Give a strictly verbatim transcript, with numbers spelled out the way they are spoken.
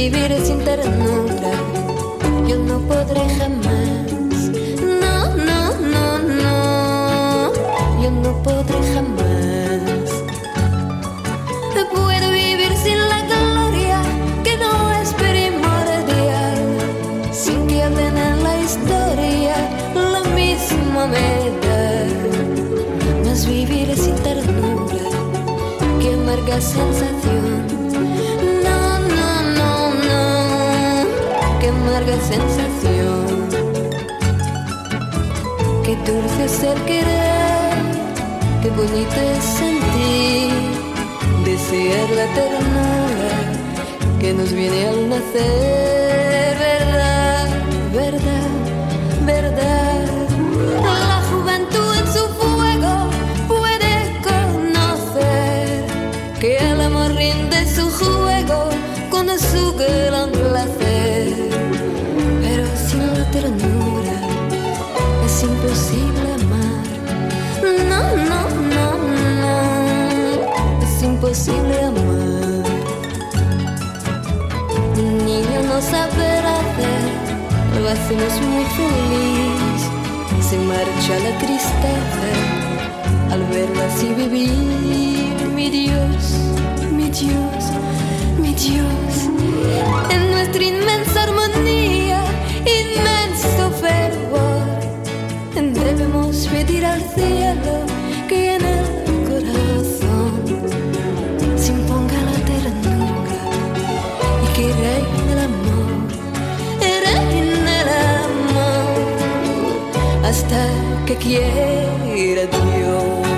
vivir sin ternura, yo no podré jamás. No, no, no, no, yo no podré jamás. Puedo vivir sin la gloria que no es primordial, sin que hablen en la historia lo mismo me da. Mas vivir sin ternura, qué amarga sensación. No, no, no, no, qué amarga sensación. Qué dulce es el querer, qué bonito es sentir, desear la ternura que nos viene al nacer. Verdad, verdad, verdad. La juventud en su fuego puede conocer que el amor rinde su juego con su gran placer. Pero sin la ternura es imposible amar. No, no, no, no, es imposible amar. Un niño no saber hacer, lo hacemos muy feliz. Se marcha la tristeza al verla así vivir. Mi Dios, mi Dios, mi Dios, en nuestra inmensa armonía, inmenso fervor, debemos pedir al cielo que en el corazón se imponga la ternura y que reine el amor, reine el amor hasta que quiera Dios.